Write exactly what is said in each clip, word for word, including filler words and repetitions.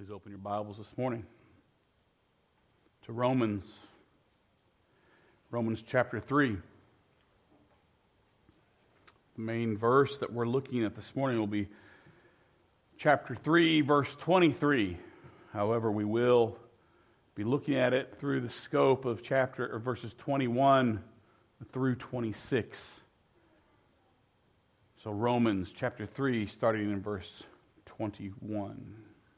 Please open your Bibles this morning to Romans, Romans chapter three. The main verse that we're looking at this morning will be chapter three, verse twenty-three. However, we will be looking at it through the scope of chapter or verses twenty-one through twenty-six. So Romans chapter three, starting in verse twenty-one.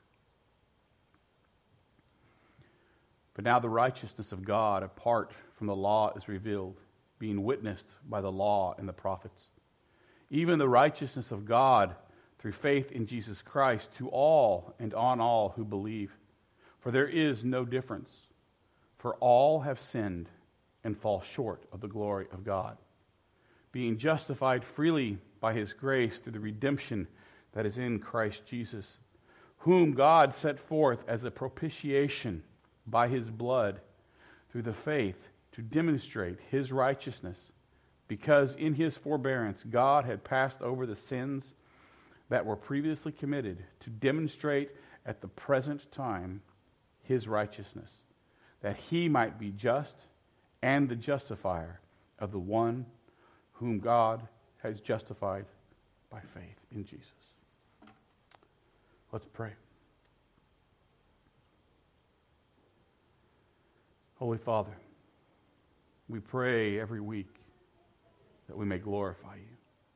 But now the righteousness of God apart from the law is revealed, being witnessed by the law and the prophets. Even the righteousness of God through faith in Jesus Christ to all and on all who believe. For there is no difference. For all have sinned and fall short of the glory of God, being justified freely by His grace through the redemption that is in Christ Jesus, whom God set forth as a propitiation by His blood through the faith to demonstrate His righteousness, because in His forbearance God had passed over the sins that were previously committed to demonstrate at the present time His righteousness, that He might be just and the justifier of the one whom God has justified by faith in Jesus. Let's pray. Holy Father, we pray every week that we may glorify You.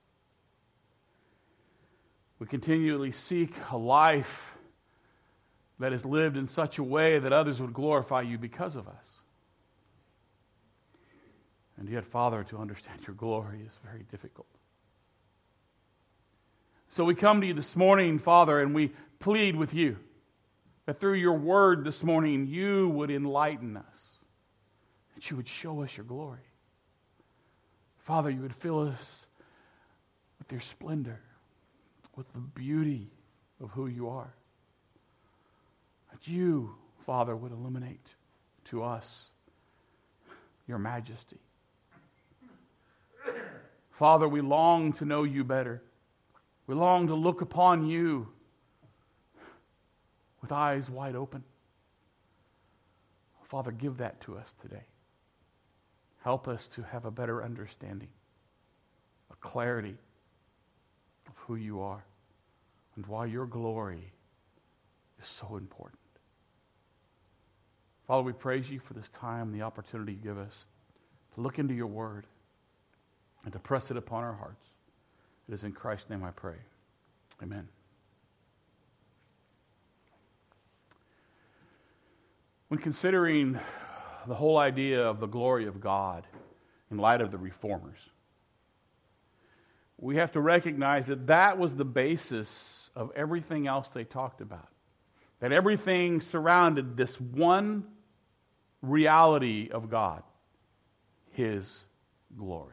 We continually seek a life that is lived in such a way that others would glorify You because of us. And yet, Father, to understand Your glory is very difficult. So we come to You this morning, Father, and we plead with You that through Your word this morning, You would enlighten us, that You would show us Your glory. Father, You would fill us with Your splendor, with the beauty of who You are. That You, Father, would illuminate to us Your majesty. Father, we long to know You better. We long to look upon You with eyes wide open. Father, give that to us today. Help us to have a better understanding, a clarity of who You are and why Your glory is so important. Father, we praise You for this time and the opportunity You give us to look into Your word and to press it upon our hearts. It is in Christ's name I pray. Amen. When considering the whole idea of the glory of God in light of the Reformers, we have to recognize that that was the basis of everything else they talked about. That everything surrounded this one reality of God, His glory.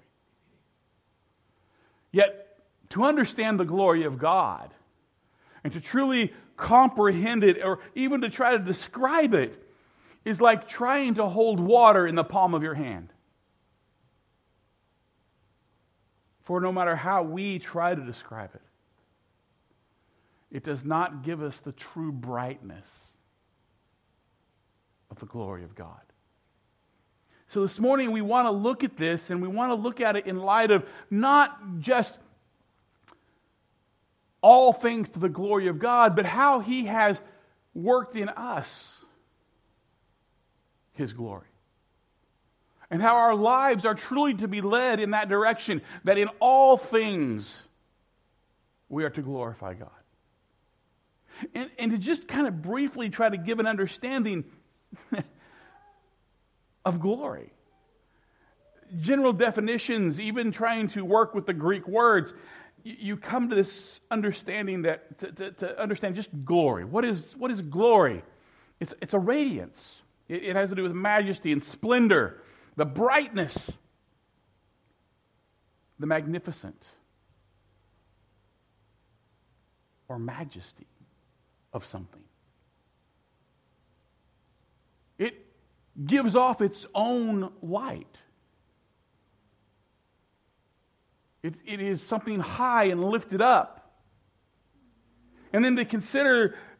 Yet, to understand the glory of God and to truly comprehend it, or even to try to describe it, is like trying to hold water in the palm of your hand. For no matter how we try to describe it, it does not give us the true brightness of the glory of God. So this morning we want to look at this, and we want to look at it in light of not just all things to the glory of God, but how He has worked in us His glory. And how our lives are truly to be led in that direction, that in all things we are to glorify God. And, and to just kind of briefly try to give an understanding of glory. General definitions, even trying to work with the Greek words, you, you come to this understanding that to, to, to understand just glory. What is what is glory? It's it's a radiance. It, it has to do with majesty and splendor, the brightness, the magnificent, or majesty of something. It gives off its own light. It, it is something high and lifted up. And then to consider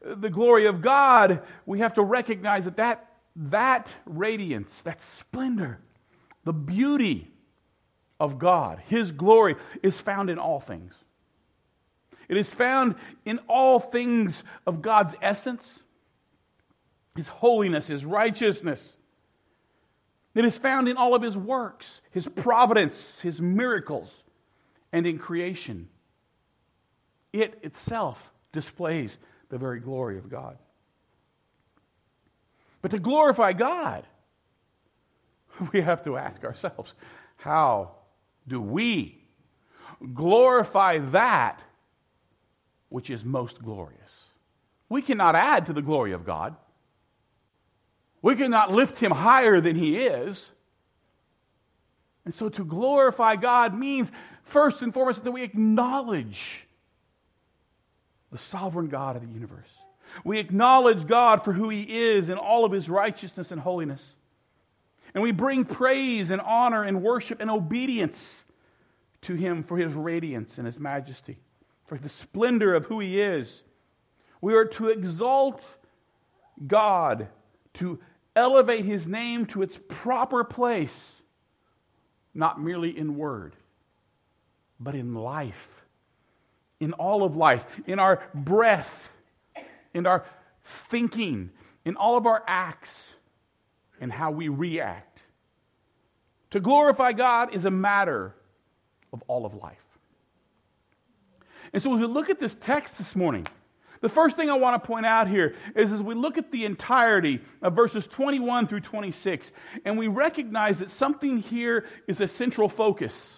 the glory of God, we have to recognize that that, that radiance, that splendor, the beauty of God, His glory, is found in all things. It is found in all things of God's essence, His holiness, His righteousness. It is found in all of His works, His providence, His miracles, and in creation. It itself displays the very glory of God. But to glorify God, we have to ask ourselves, how do we glorify that which is most glorious? We cannot add to the glory of God. We cannot lift Him higher than He is. And so to glorify God means, first and foremost, that we acknowledge the sovereign God of the universe. We acknowledge God for who He is in all of His righteousness and holiness. And we bring praise and honor and worship and obedience to Him for His radiance and His majesty, for the splendor of who He is. We are to exalt God, to elevate His name to its proper place, not merely in word, but in life, in all of life, in our breath, in our thinking, in all of our acts, and how we react. To glorify God is a matter of all of life. And so as we look at this text this morning, the first thing I want to point out here is as we look at the entirety of verses twenty-one through twenty-six, and we recognize that something here is a central focus.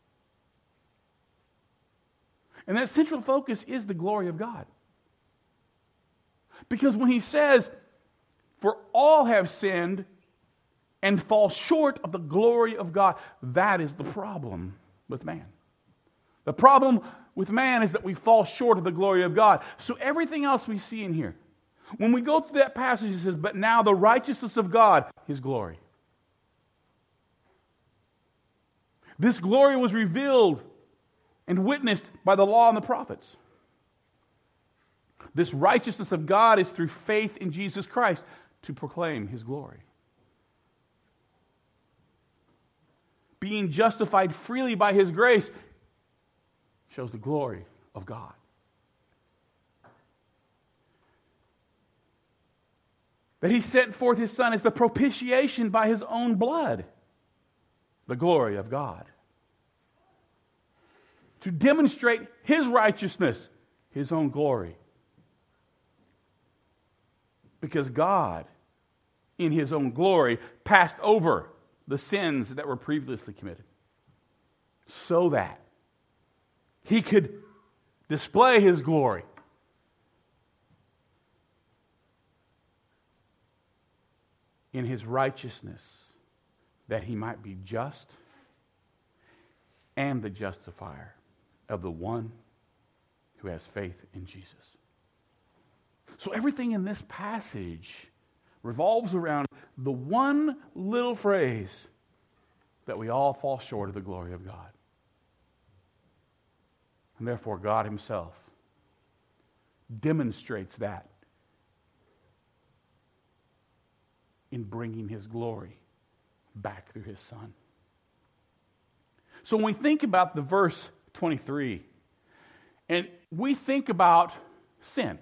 And that central focus is the glory of God. Because when he says, for all have sinned and fall short of the glory of God, that is the problem with man. The problem with man is that we fall short of the glory of God. So everything else we see in here, when we go through that passage, it says, but now the righteousness of God, His glory. This glory was revealed and witnessed by the law and the prophets. This righteousness of God is through faith in Jesus Christ to proclaim His glory. Being justified freely by His grace shows the glory of God. That He sent forth His Son as the propitiation by His own blood, the glory of God. To demonstrate His righteousness, His own glory. Because God, in His own glory, passed over the sins that were previously committed. So that He could display His glory. In His righteousness, that He might be just and the justifier of the one who has faith in Jesus. So everything in this passage revolves around the one little phrase that we all fall short of the glory of God. And therefore God Himself demonstrates that in bringing His glory back through His Son. So when we think about the verse twenty-three, and we think about sin.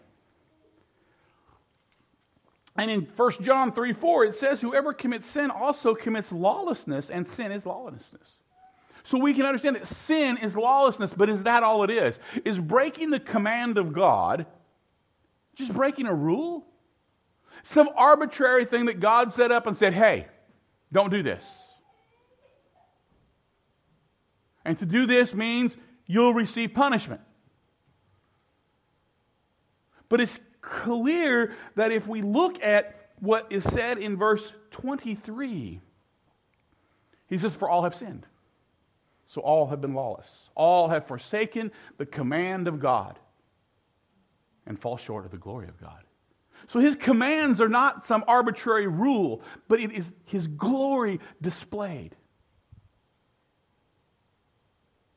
And in First John three four, it says, whoever commits sin also commits lawlessness, and sin is lawlessness. So we can understand that sin is lawlessness, but is that all it is? Is breaking the command of God just breaking a rule? Some arbitrary thing that God set up and said, hey, don't do this. And to do this means you'll receive punishment. But it's clear that if we look at what is said in verse twenty-three, he says, for all have sinned. So all have been lawless. All have forsaken the command of God and fall short of the glory of God. So His commands are not some arbitrary rule, but it is His glory displayed.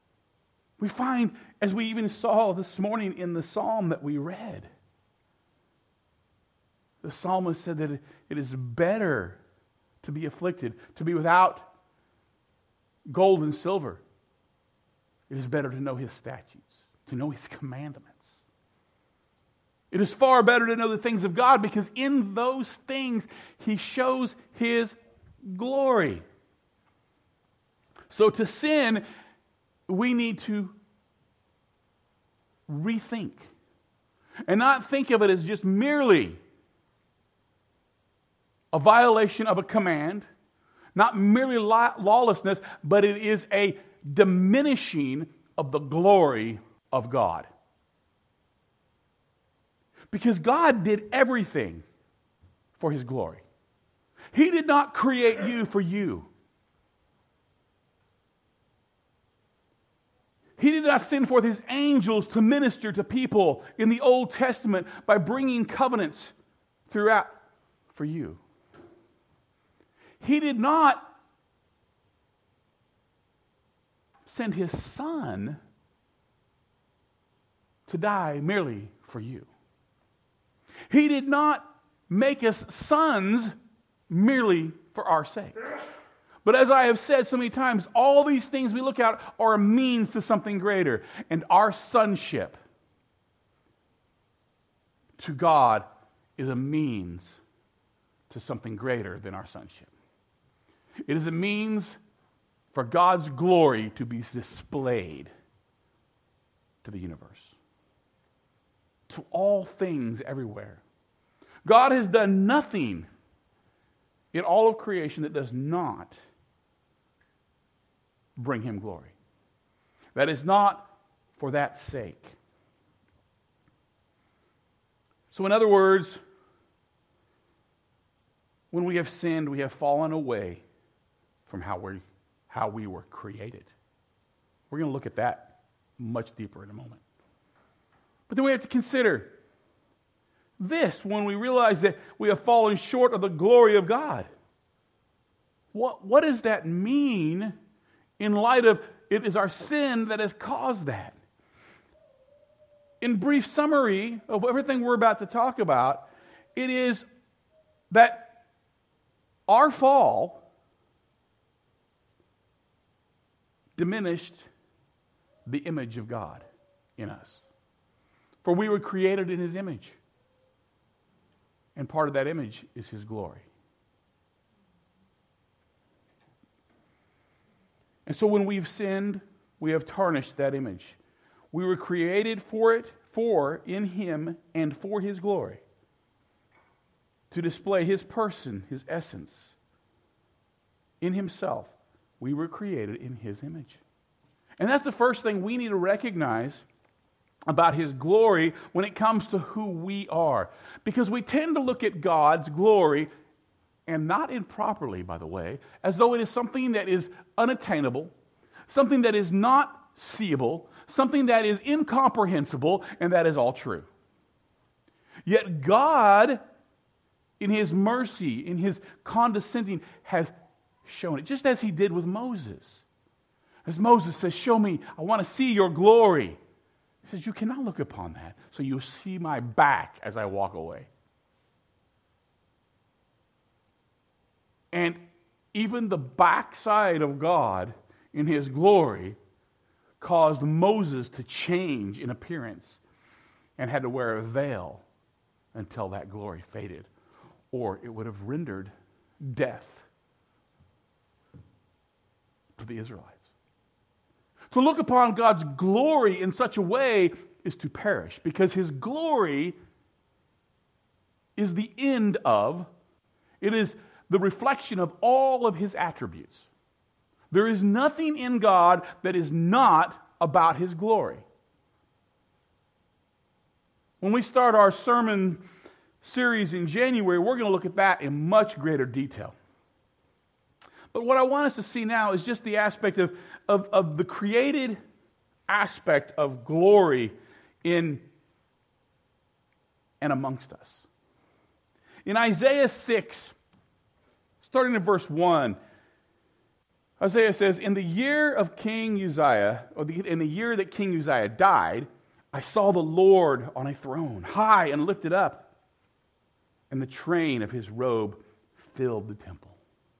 We find, as we even saw this morning in the psalm that we read, The psalmist said that it is better to be afflicted, to be without gold and silver. It is better to know his statutes, to know his commandments. It is far better to know the things of God, because in those things he shows his glory. So to sin, we need to rethink and not think of it as just merely a violation of a command, not merely lawlessness, but it is a diminishing of the glory of God. Because God did everything for his glory. He did not create you for you. He did not send forth his angels to minister to people in the Old Testament by bringing covenants throughout for you. He did not send his Son to die merely for you. He did not make us sons merely for our sake. But as I have said so many times, all these things we look at are a means to something greater. And our sonship to God is a means to something greater than our sonship. It is a means for God's glory to be displayed to the universe, to all things everywhere. God has done nothing in all of creation that does not bring him glory. That is not for that sake. So in other words, when we have sinned, we have fallen away from how we how we were created. We're going to look at that much deeper in a moment. But then we have to consider this when we realize that we have fallen short of the glory of God. What, what does that mean in light of it is our sin that has caused that? In brief summary of everything we're about to talk about, it is that our fall diminished the image of God in us. For we were created in his image. And part of that image is his glory. And so when we've sinned, we have tarnished that image. We were created for it, for, in him, and for his glory. To display his person, his essence. In himself, we were created in his image. And that's the first thing we need to recognize about his glory when it comes to who we are. Because we tend to look at God's glory, and not improperly, by the way, as though it is something that is unattainable, something that is not seeable, something that is incomprehensible, and that is all true. Yet God, in his mercy, in his condescending, has shown it, just as he did with Moses. As Moses says, show me, I want to see your glory. He says, you cannot look upon that, so you'll see my back as I walk away. And even the backside of God in his glory caused Moses to change in appearance and had to wear a veil until that glory faded, or it would have rendered death to the Israelites. To look upon God's glory in such a way is to perish, because his glory is the end of, it is the reflection of all of his attributes. There is nothing in God that is not about his glory. When we start our sermon series in January, we're going to look at that in much greater detail. But what I want us to see now is just the aspect of, of, of the created aspect of glory in and amongst us. In Isaiah six, starting in verse one, Isaiah says, in the year of King Uzziah, or the, in the year that King Uzziah died, I saw the Lord on a throne, high and lifted up, and and the train of his robe filled the temple.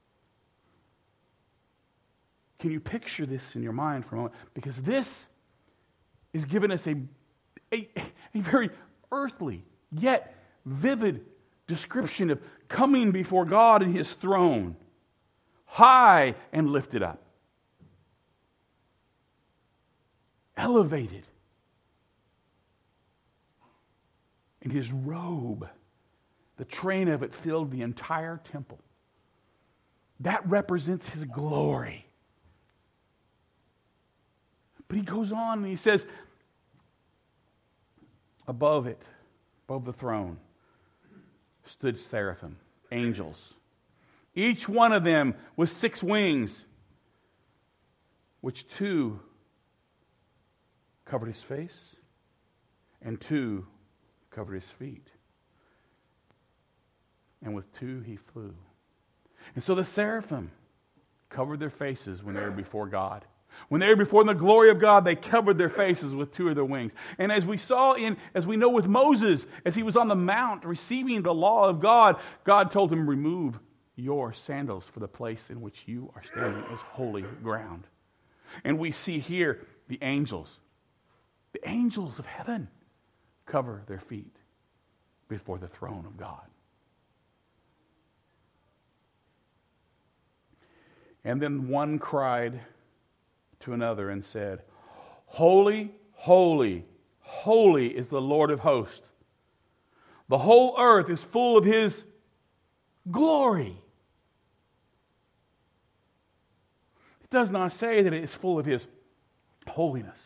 Can you picture this in your mind for a moment? Because this is giving us a, a, a very earthly, yet vivid description of coming before God in his throne, high and lifted up, elevated. And his robe, the train of it filled the entire temple. That represents his glory. But he goes on and he says, above it, above the throne, stood seraphim, angels. Each one of them with six wings, which two covered his face, and two covered his feet. And with two he flew. And so the seraphim covered their faces when they were before God. When they were before the glory of God, they covered their faces with two of their wings. And as we saw in, as we know with Moses, as he was on the mount receiving the law of God, God told him, remove your sandals, for the place in which you are standing is holy ground. And we see here the angels, the angels of heaven, cover their feet before the throne of God. And then one cried to another and said, holy, holy, holy is the Lord of hosts. The whole earth is full of his glory. It does not say that it is full of his holiness.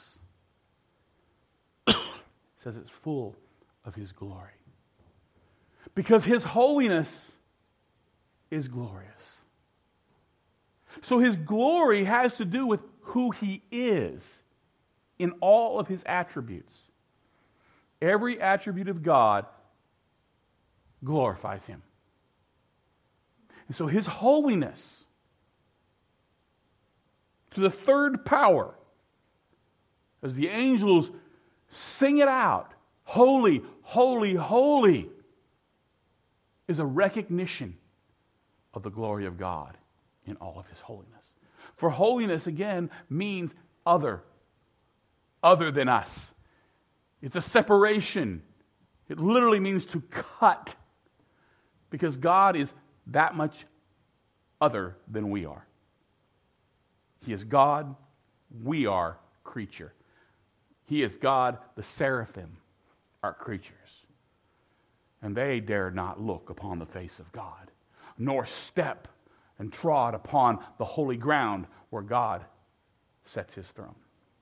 It says it's full of his glory. Because his holiness is glorious. So his glory has to do with who he is in all of his attributes. Every attribute of God glorifies him. And so his holiness, to the third power, as the angels sing it out, holy, holy, holy, is a recognition of the glory of God in all of his holiness. For holiness, again, means other. Other than us. It's a separation. It literally means to cut. Because God is that much other than we are. He is God. We are creature. He is God. The seraphim are creatures. And they dare not look upon the face of God, nor step and trod upon the holy ground where God sets his throne.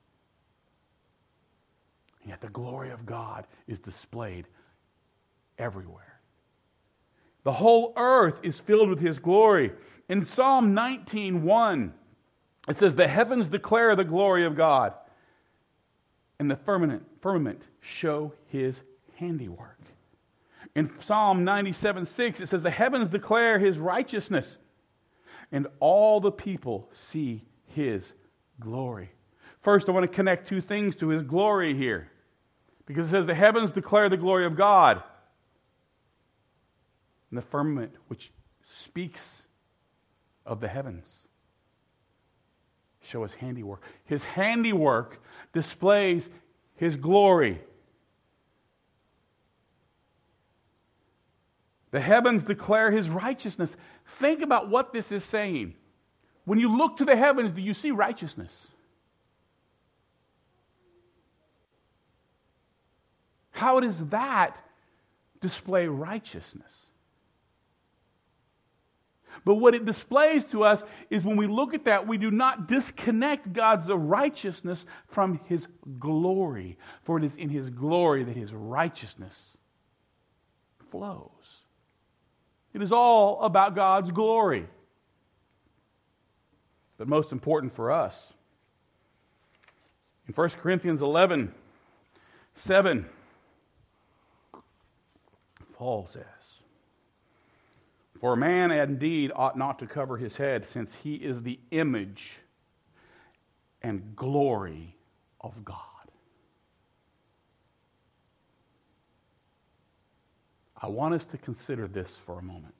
And yet the glory of God is displayed everywhere. The whole earth is filled with his glory. In Psalm nineteen one, it says, the heavens declare the glory of God, and the firmament, firmament show his handiwork. In Psalm ninety-seven six, it says, the heavens declare his righteousness, and all the people see his glory. First, I want to connect two things to his glory here. Because it says the heavens declare the glory of God. And the firmament, which speaks of the heavens, show his handiwork. His handiwork displays his glory. The heavens declare his righteousness. Think about what this is saying. When you look to the heavens, do you see righteousness? How does that display righteousness? But what it displays to us is when we look at that, we do not disconnect God's righteousness from his glory. For it is in his glory that his righteousness flows. It is all about God's glory. But most important for us, in First Corinthians eleven, seven, Paul says, for a man indeed ought not to cover his head, since he is the image and glory of God. I want us to consider this for a moment.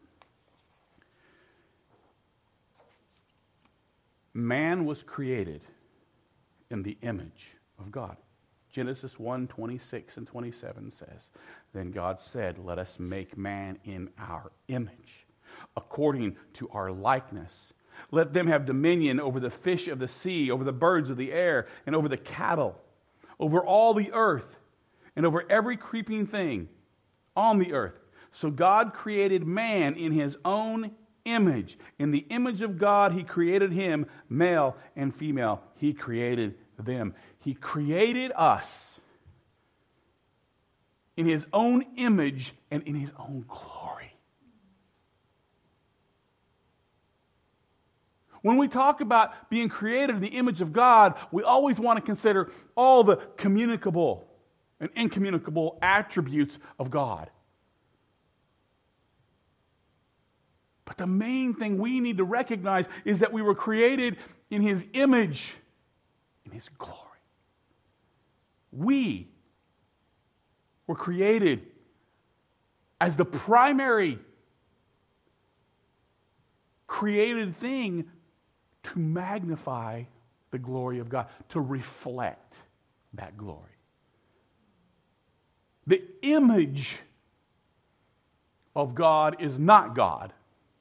Man was created in the image of God. Genesis one, twenty-six and twenty-seven says, "Then God said, let us make man in our image, according to our likeness. Let them have dominion over the fish of the sea, over the birds of the air, and over the cattle, over all the earth, and over every creeping thing on the earth." So God created man in his own image. In the image of God, he created him, male and female. He created them. He created us in his own image and in his own glory. When we talk about being created in the image of God, we always want to consider all the communicable and incommunicable attributes of God. But the main thing we need to recognize is that we were created in his image, in his glory. We were created as the primary created thing to magnify the glory of God, to reflect that glory. The image of God is not God.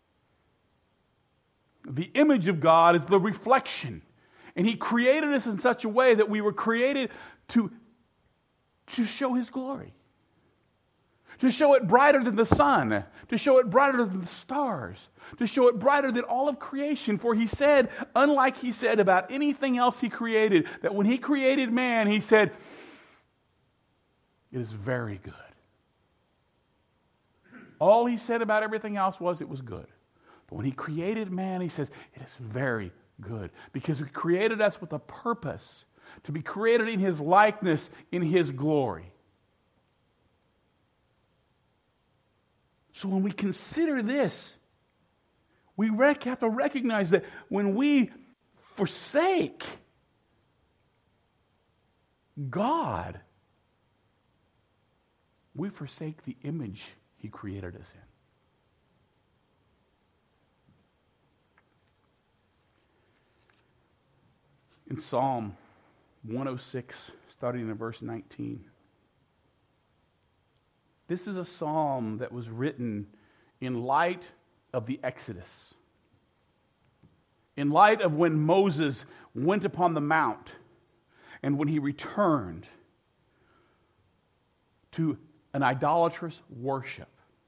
The image of God is the reflection. And he created us in such a way that we were created to, to show his glory. To show it brighter than the sun. To show it brighter than the stars. To show it brighter than all of creation. For he said, unlike he said about anything else he created, that when he created man, he said, it is very good. All he said about everything else was it was good. But when he created man, he says, it is very good. Because he created us with a purpose. To be created in his likeness, in his glory. So when we consider this, we rec- have to recognize that when we forsake God, we forsake the image he created us in. In Psalm one oh six, starting in verse nineteen, this is a psalm that was written in light of the Exodus. In light of when Moses went upon the mount and when he returned to an idolatrous worship.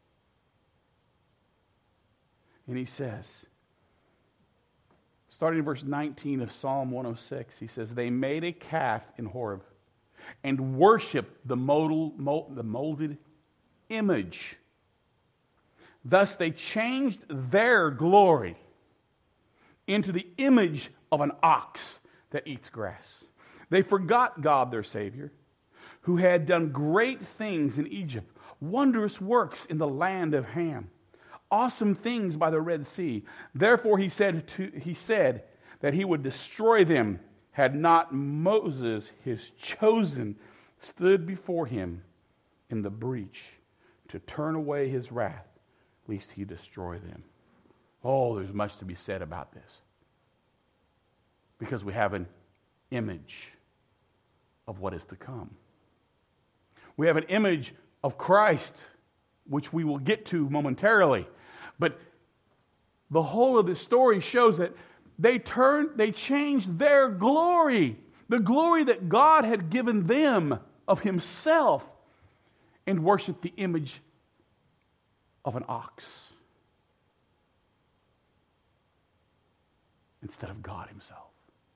And he says, starting in verse nineteen of Psalm one oh six, he says, they made a calf in Horeb and worshiped the molded, the molded image. Thus they changed their glory into the image of an ox that eats grass. They forgot God, their Savior, who had done great things in Egypt, wondrous works in the land of Ham, awesome things by the Red Sea. Therefore he said to, he said that he would destroy them had not Moses, his chosen, stood before him in the breach to turn away his wrath, lest he destroy them. Oh, there's much to be said about this. Because we have an image of what is to come. We have an image of Christ, which we will get to momentarily. But the whole of this story shows that they turned, they changed their glory, the glory that God had given them of himself, and worshiped the image of an ox instead of God himself.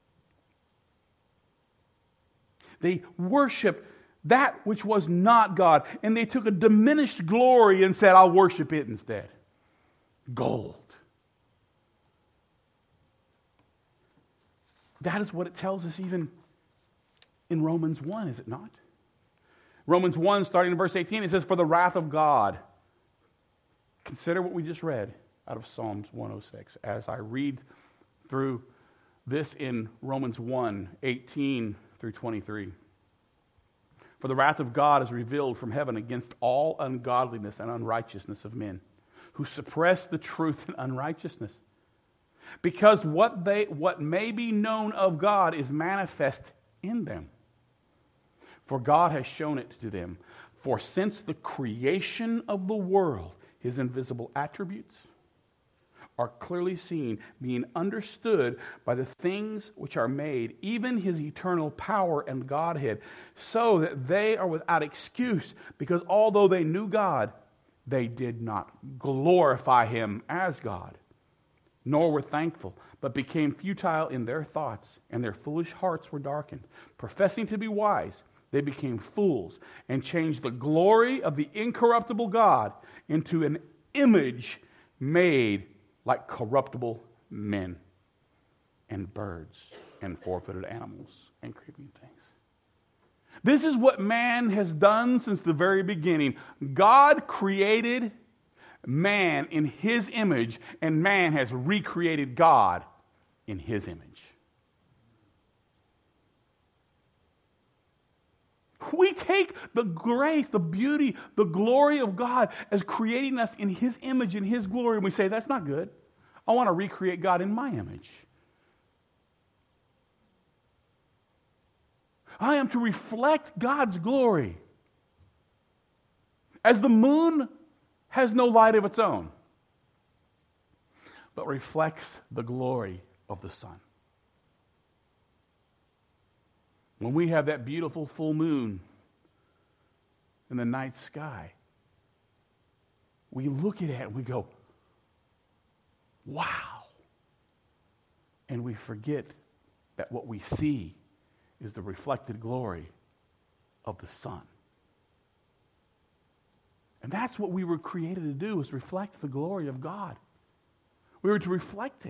They worshiped that which was not God, and they took a diminished glory and said, I'll worship it instead. Gold. That is what it tells us even in Romans one, is it not? Romans one, starting in verse eighteen, it says, for the wrath of God. Consider what we just read out of Psalms one oh six. As I read through this in Romans one, eighteen through twenty-three. For the wrath of God is revealed from heaven against all ungodliness and unrighteousness of men, who suppress the truth in unrighteousness. Because what they what may be known of God is manifest in them. For God has shown it to them. For since the creation of the world, his invisible attributes are clearly seen, being understood by the things which are made, even his eternal power and Godhead, so that they are without excuse, because although they knew God, they did not glorify him as God, nor were thankful, but became futile in their thoughts, and their foolish hearts were darkened. Professing to be wise, they became fools, and changed the glory of the incorruptible God into an image made like corruptible men and birds and four-footed animals and creeping things. This is what man has done since the very beginning. God created man in his image, and man has recreated God in his image. We take the grace, the beauty, the glory of God as creating us in his image, in his glory, and we say, that's not good. I want to recreate God in my image. I am to reflect God's glory. As the moon has no light of its own, but reflects the glory of the sun. When we have that beautiful full moon in the night sky, we look at it and we go, wow. And we forget that what we see is the reflected glory of the sun. And that's what we were created to do, is reflect the glory of God. We were to reflect it.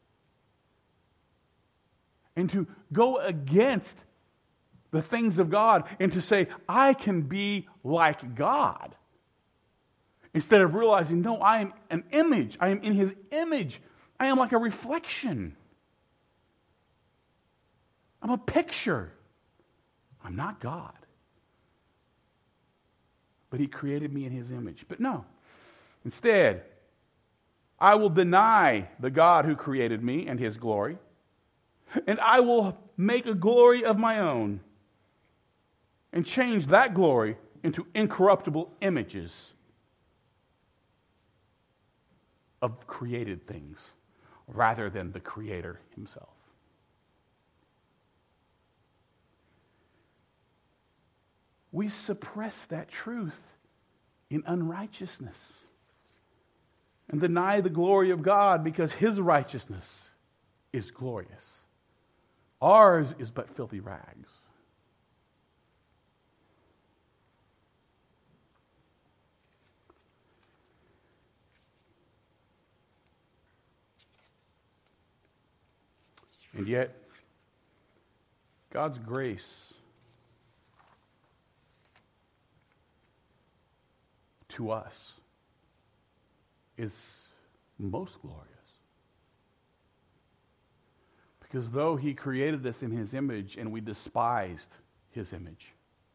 And to go against the things of God and to say, I can be like God. Instead of realizing, no, I am an image. I am in his image. I am like a reflection. I'm a picture. I'm not God. But he created me in his image. But no. Instead, I will deny the God who created me and his glory, and I will make a glory of my own and change that glory into incorruptible images of created things rather than the Creator himself. We suppress that truth in unrighteousness and deny the glory of God because his righteousness is glorious. Ours is but filthy rags. And yet, God's grace to us is most glorious. Because though he created us in his image and we despised his image,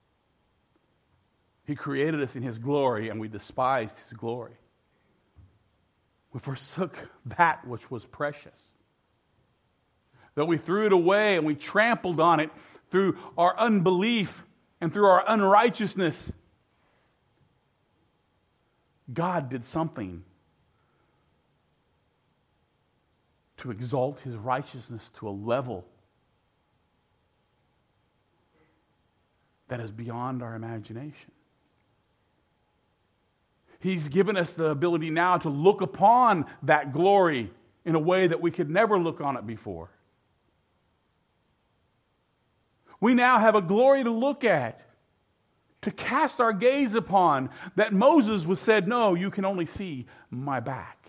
he created us in his glory and we despised his glory. We forsook that which was precious. Though we threw it away and we trampled on it through our unbelief and through our unrighteousness, God did something to exalt his righteousness to a level that is beyond our imagination. He's given us the ability now to look upon that glory in a way that we could never look on it before. We now have a glory to look at, to cast our gaze upon, that Moses was said, no, you can only see my back.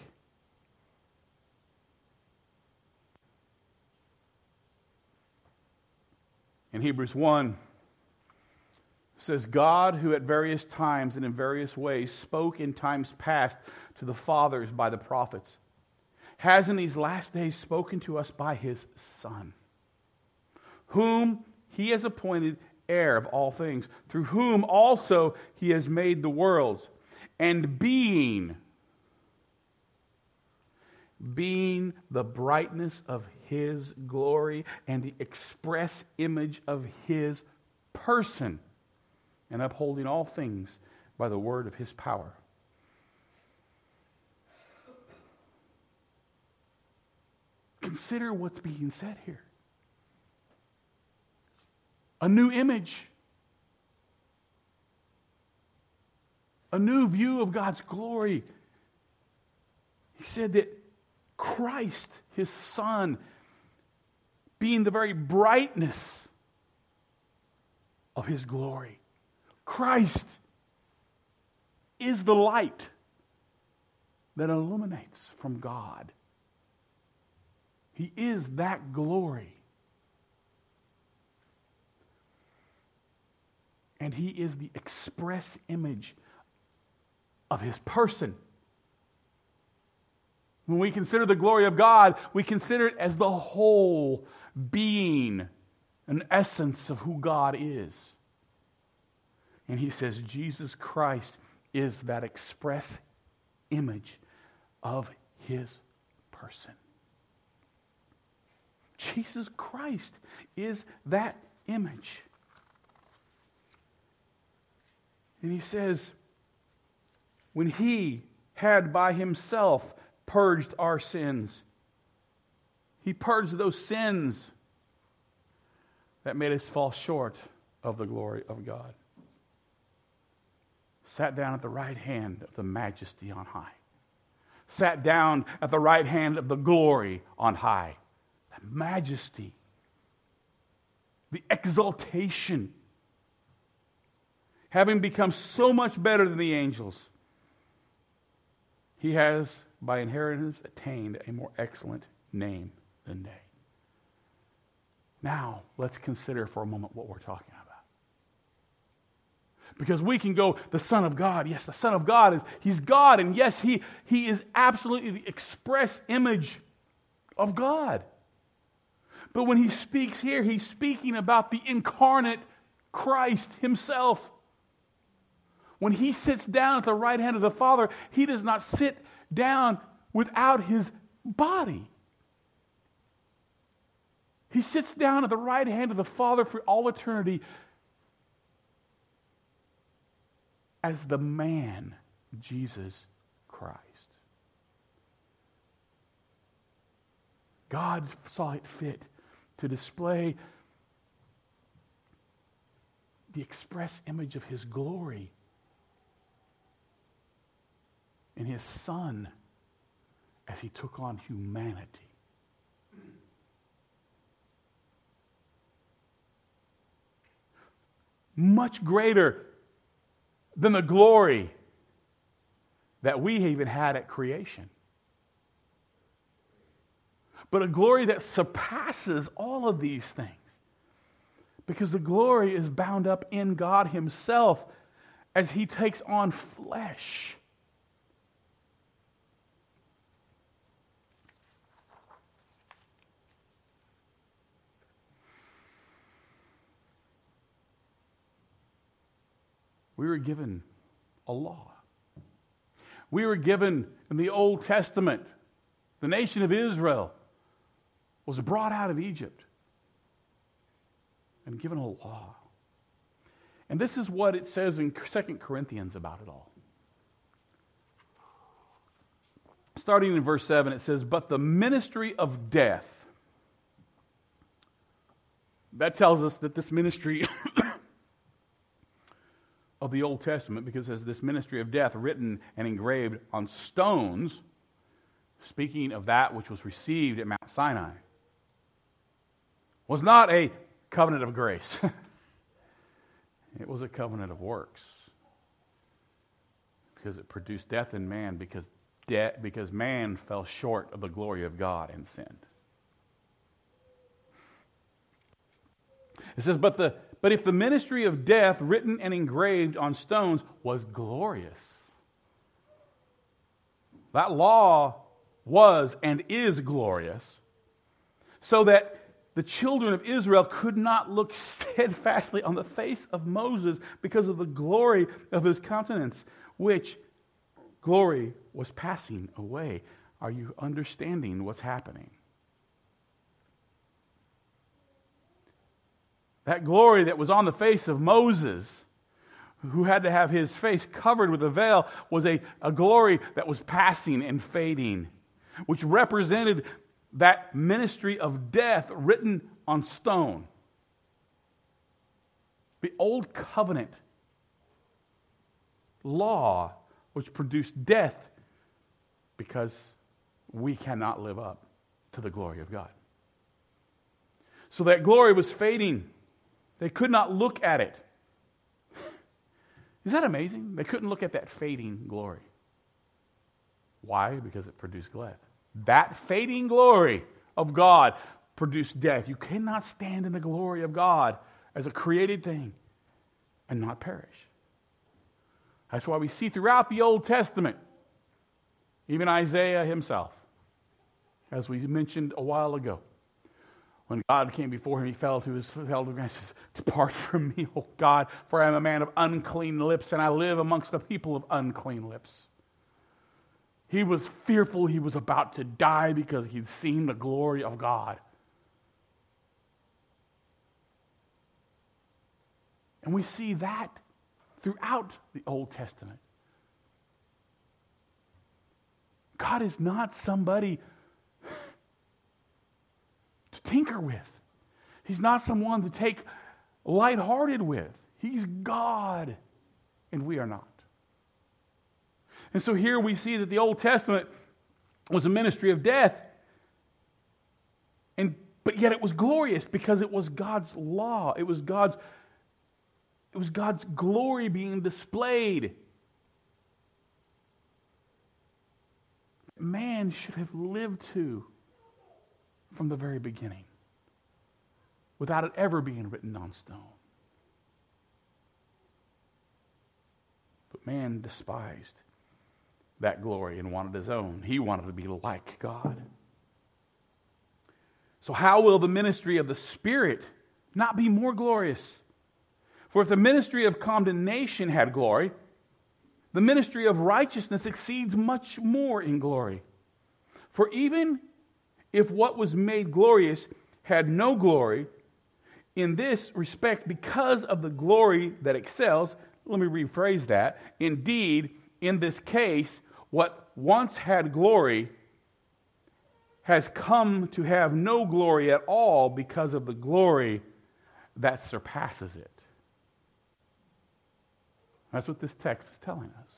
In Hebrews one, it says, God, who at various times and in various ways spoke in times past to the fathers by the prophets, has in these last days spoken to us by his Son, whom he has appointed heir of all things, through whom also he has made the worlds, and being, being the brightness of his glory and the express image of his person, and upholding all things by the word of his power. Consider what's being said here. A new image. A new view of God's glory. He said that Christ, his Son, being the very brightness of his glory. Christ is the light that illuminates from God. He is that glory. And he is the express image of his person. When we consider the glory of God, we consider it as the whole being, an essence of who God is. And he says Jesus Christ is that express image of his person. Jesus Christ is that image. And he says, when he had by himself purged our sins, he purged those sins that made us fall short of the glory of God. Sat down at the right hand of the majesty on high. Sat down at the right hand of the glory on high. The majesty. The exaltation. Having become so much better than the angels, he has, by inheritance, attained a more excellent name than they. Now, let's consider for a moment what we're talking about. Because we can go, the Son of God. Yes, the Son of God is, he's God. And yes, he, he is absolutely the express image of God. But when he speaks here, he's speaking about the incarnate Christ himself. When he sits down at the right hand of the Father, he does not sit down without his body. He sits down at the right hand of the Father for all eternity as the man, Jesus Christ. God saw it fit to display the express image of his glory in his Son as he took on humanity. Much greater than the glory that we even had at creation. But a glory that surpasses all of these things. Because the glory is bound up in God himself as he takes on flesh. We were given a law. We were given in the Old Testament, the nation of Israel was brought out of Egypt and given a law. And this is what it says in Second Corinthians about it all. Starting in verse seven, it says, "But the ministry of death," that tells us that this ministry of the Old Testament, because there's this ministry of death written and engraved on stones, speaking of that which was received at Mount Sinai, was not a covenant of grace. It was a covenant of works. Because it produced death in man, because de- because man fell short of the glory of God and sinned. It says, but the But if the ministry of death, written and engraved on stones, was glorious. That law was and is glorious, so that the children of Israel could not look steadfastly on the face of Moses because of the glory of his countenance, which glory was passing away. Are you understanding what's happening? That glory that was on the face of Moses, who had to have his face covered with a veil, was a, a glory that was passing and fading, which represented that ministry of death written on stone. The old covenant law which produced death because we cannot live up to the glory of God. So that glory was fading. They could not look at it. Is that amazing? They couldn't look at that fading glory. Why? Because it produced death. That fading glory of God produced death. You cannot stand in the glory of God as a created thing and not perish. That's why we see throughout the Old Testament, even Isaiah himself, as we mentioned a while ago, when God came before him, he fell to his fell to the ground and says, "Depart from me, O God, for I am a man of unclean lips, and I live amongst the people of unclean lips." He was fearful he was about to die because he'd seen the glory of God. And we see that throughout the Old Testament. God is not somebody to tinker with. He's not someone to take lighthearted with. He's God, and we are not. And so here we see that the Old Testament was a ministry of death, and but yet it was glorious because it was God's law. It was God's it was God's glory being displayed. Man should have lived to from the very beginning without it ever being written on stone. But man despised that glory and wanted his own. He wanted to be like God. So how will the ministry of the Spirit not be more glorious? For if the ministry of condemnation had glory, the ministry of righteousness exceeds much more in glory. For even if what was made glorious had no glory, in this respect, because of the glory that excels, let me rephrase that. Indeed, in this case, what once had glory has come to have no glory at all because of the glory that surpasses it. That's what this text is telling us.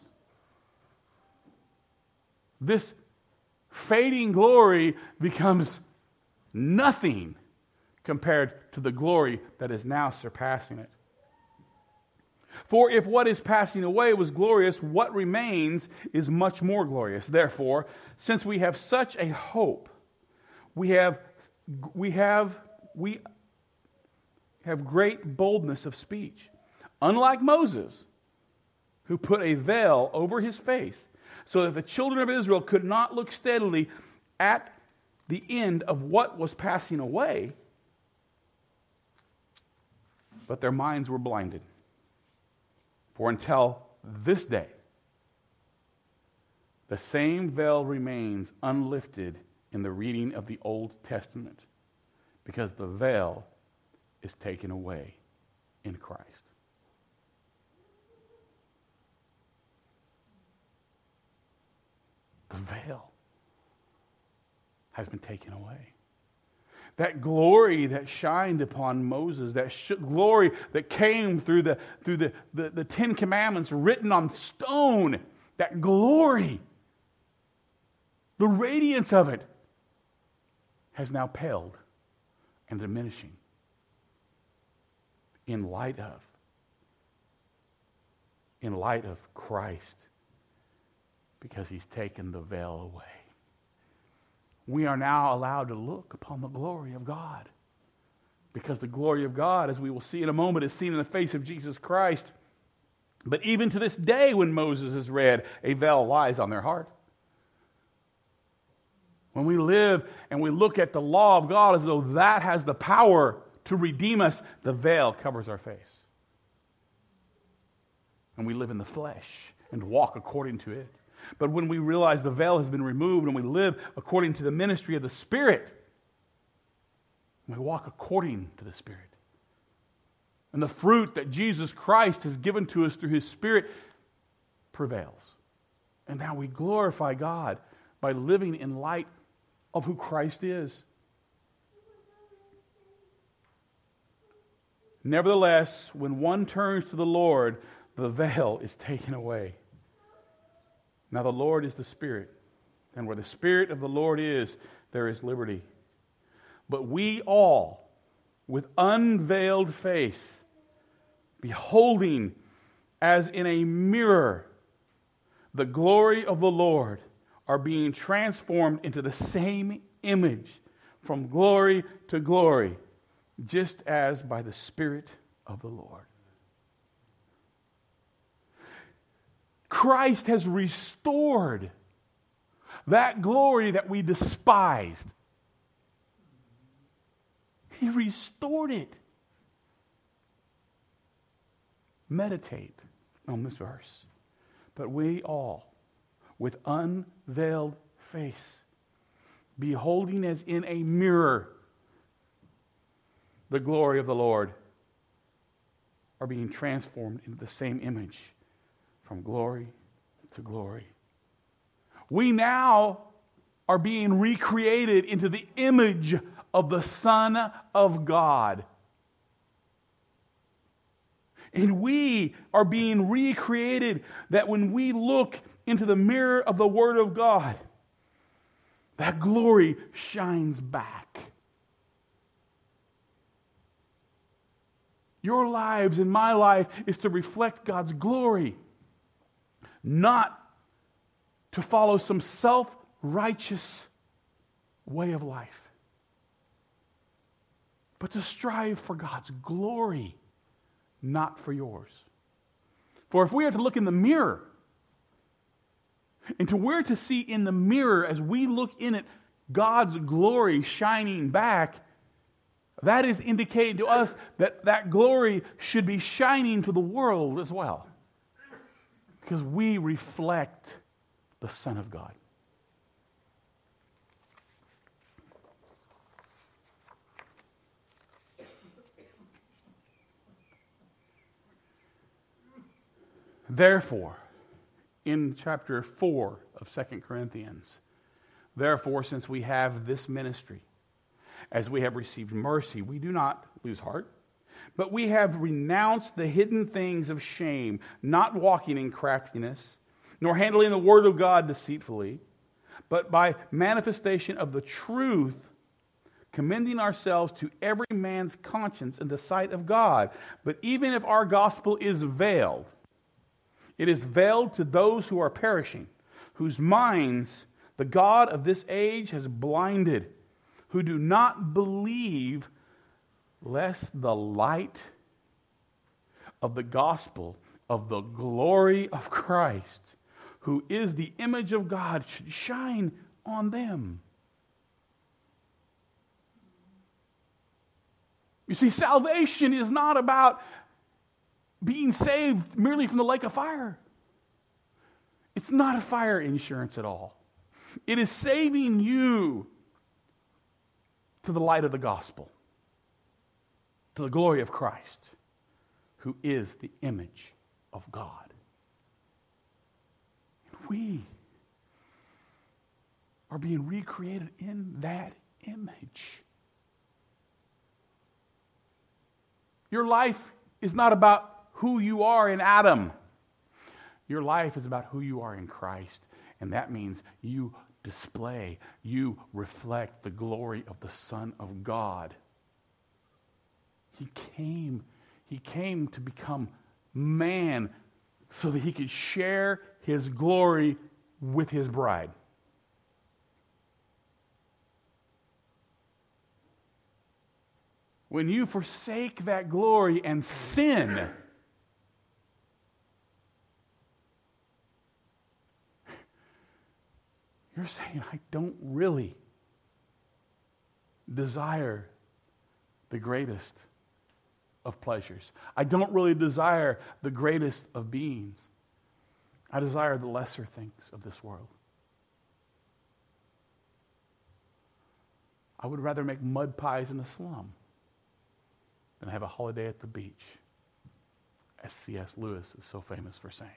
This fading glory becomes nothing compared to the glory that is now surpassing it. For if what is passing away was glorious, what remains is much more glorious. Therefore, since we have such a hope, we have we have we have great boldness of speech. Unlike Moses, who put a veil over his face, so that the children of Israel could not look steadily at the end of what was passing away, but their minds were blinded. For until this day, the same veil remains unlifted in the reading of the Old Testament, because the veil is taken away in Christ. The veil has been taken away. That glory that shined upon Moses, that sh- glory that came through the through the, the, the Ten Commandments written on stone, that glory, the radiance of it, has now paled and diminishing in light of, in light of Christ, because he's taken the veil away. We are now allowed to look upon the glory of God, because the glory of God, as we will see in a moment, is seen in the face of Jesus Christ. But even to this day, when Moses is read, a veil lies on their heart. When we live and we look at the law of God as though that has the power to redeem us, the veil covers our face. And we live in the flesh and walk according to it. But when we realize the veil has been removed and we live according to the ministry of the Spirit, we walk according to the Spirit. And the fruit that Jesus Christ has given to us through His Spirit prevails. And now we glorify God by living in light of who Christ is. Nevertheless, when one turns to the Lord, the veil is taken away. Now the Lord is the Spirit, and where the Spirit of the Lord is, there is liberty. But we all, with unveiled face, beholding as in a mirror the glory of the Lord, are being transformed into the same image from glory to glory, just as by the Spirit of the Lord. Christ has restored that glory that we despised. He restored it. Meditate on this verse. But we all, with unveiled face, beholding as in a mirror the glory of the Lord, are being transformed into the same image from glory to glory. We now are being recreated into the image of the Son of God. And we are being recreated that when we look into the mirror of the Word of God, that glory shines back. Your lives and my life is to reflect God's glory, not to follow some self-righteous way of life, but to strive for God's glory, not for yours. For if we are to look in the mirror, and to we're to see in the mirror as we look in it God's glory shining back, that is indicating to us that that glory should be shining to the world as well. Because we reflect the Son of God. Therefore, in chapter four of Second Corinthians, therefore, since we have this ministry, as we have received mercy, we do not lose heart, but we have renounced the hidden things of shame, not walking in craftiness, nor handling the word of God deceitfully, but by manifestation of the truth, commending ourselves to every man's conscience in the sight of God. But even if our gospel is veiled, it is veiled to those who are perishing, whose minds the God of this age has blinded, who do not believe, lest the light of the gospel of the glory of Christ, who is the image of God, should shine on them. You see, salvation is not about being saved merely from the lake of fire. It's not a fire insurance at all. It is saving you to the light of the gospel, to the glory of Christ, who is the image of God. And we are being recreated in that image. Your life is not about who you are in Adam. Your life is about who you are in Christ. And that means you display, you reflect the glory of the Son of God. He came, he came to become man so that he could share his glory with his bride. When you forsake that glory and sin, You're saying, I don't really desire the greatest of pleasures. I don't really desire the greatest of beings. I desire the lesser things of this world. I would rather make mud pies in the slum than have a holiday at the beach, as C S Lewis is so famous for saying.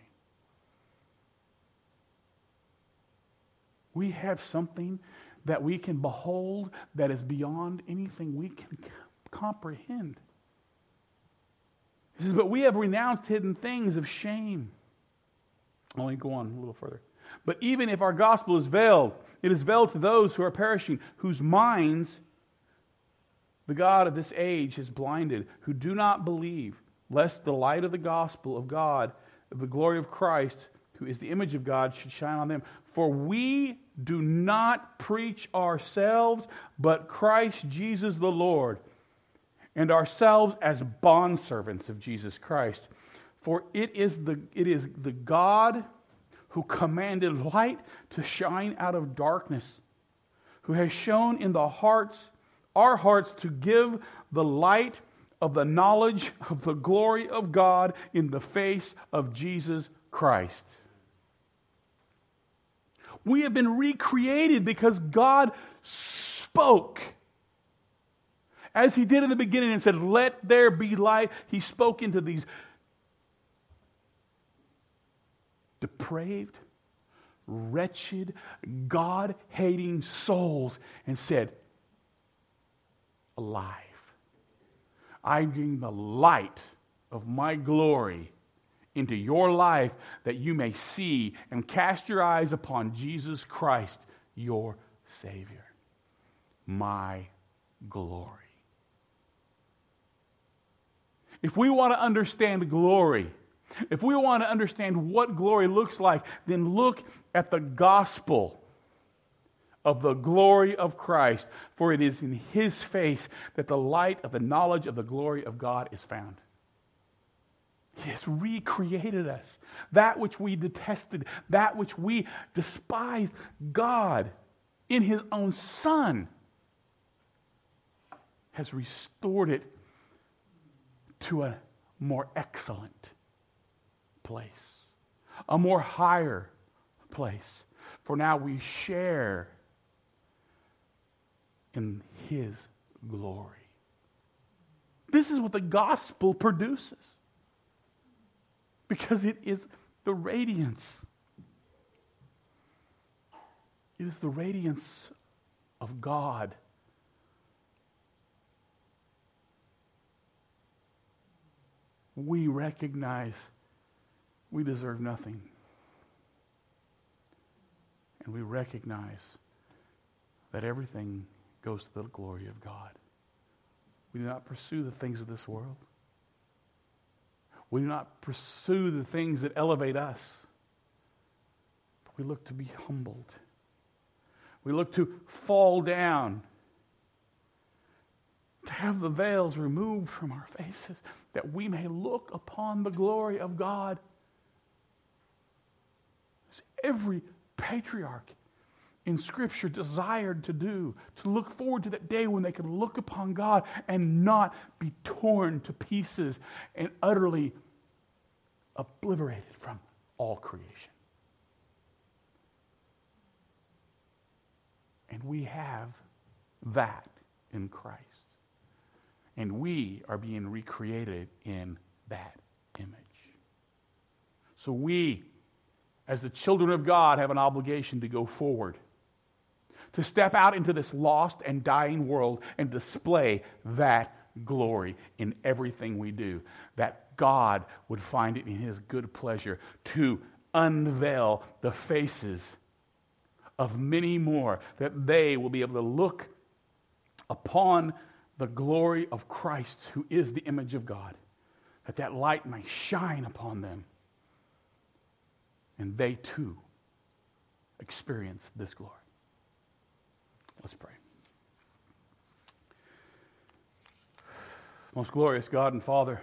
We have something that we can behold that is beyond anything we can comprehend. He says, but we have renounced hidden things of shame. Let me go on a little further. But even if our gospel is veiled, it is veiled to those who are perishing, whose minds the God of this age has blinded, who do not believe, lest the light of the gospel of God, of the glory of Christ, who is the image of God, should shine on them. For we do not preach ourselves, but Christ Jesus the Lord, and ourselves as bondservants of Jesus Christ. For it is the it is the God who commanded light to shine out of darkness, who has shown in the hearts, our hearts, to give the light of the knowledge of the glory of God in the face of Jesus Christ. We have been recreated because God spoke. As he did in the beginning and said, let there be light, he spoke into these depraved, wretched, God-hating souls and said, alive. I bring the light of my glory into your life that you may see and cast your eyes upon Jesus Christ, your Savior. My glory. If we want to understand glory, if we want to understand what glory looks like, then look at the gospel of the glory of Christ, for it is in his face that the light of the knowledge of the glory of God is found. He has recreated us. That which we detested, that which we despised, God, in his own Son, has restored it to a more excellent place, a more higher place. For now we share in his glory. This is what the gospel produces, because it is the radiance. It is the radiance of God. We recognize we deserve nothing. And we recognize that everything goes to the glory of God. We do not pursue the things of this world. We do not pursue the things that elevate us. But we look to be humbled. We look to fall down, to have the veils removed from our faces, that we may look upon the glory of God. As every patriarch in Scripture desired to do, to look forward to that day when they could look upon God and not be torn to pieces and utterly obliterated from all creation. And we have that in Christ. And we are being recreated in that image. So we, as the children of God, have an obligation to go forward, to step out into this lost and dying world and display that glory in everything we do, that God would find it in his good pleasure to unveil the faces of many more, that they will be able to look upon the glory of Christ, who is the image of God, that that light may shine upon them, and they too experience this glory. Let's pray. Most glorious God and Father,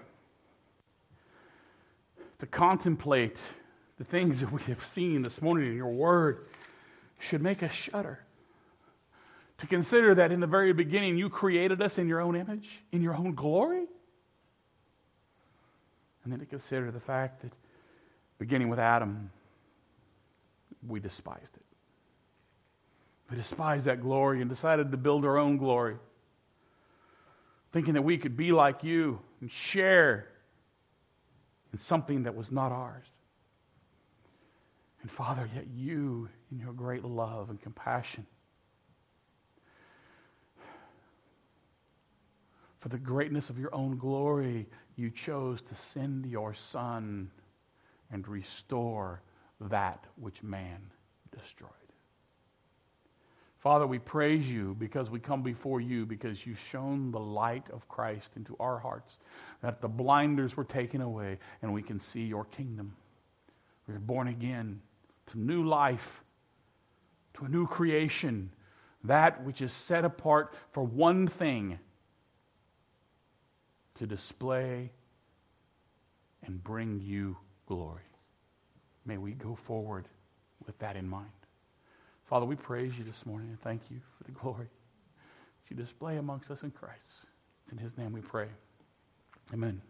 to contemplate the things that we have seen this morning in your word should make us shudder. To consider that in the very beginning you created us in your own image, in your own glory. And then to consider the fact that beginning with Adam, we despised it. We despised that glory and decided to build our own glory, thinking that we could be like you and share in something that was not ours. And Father, yet you, in your great love and compassion, for the greatness of your own glory, you chose to send your Son and restore that which man destroyed. Father, we praise you because we come before you because you've shown the light of Christ into our hearts, that the blinders were taken away and we can see your kingdom. We're born again to new life, to a new creation, that which is set apart for one thing, to display and bring you glory. May we go forward with that in mind. Father, we praise you this morning and thank you for the glory that you display amongst us in Christ. It's in his name we pray. Amen.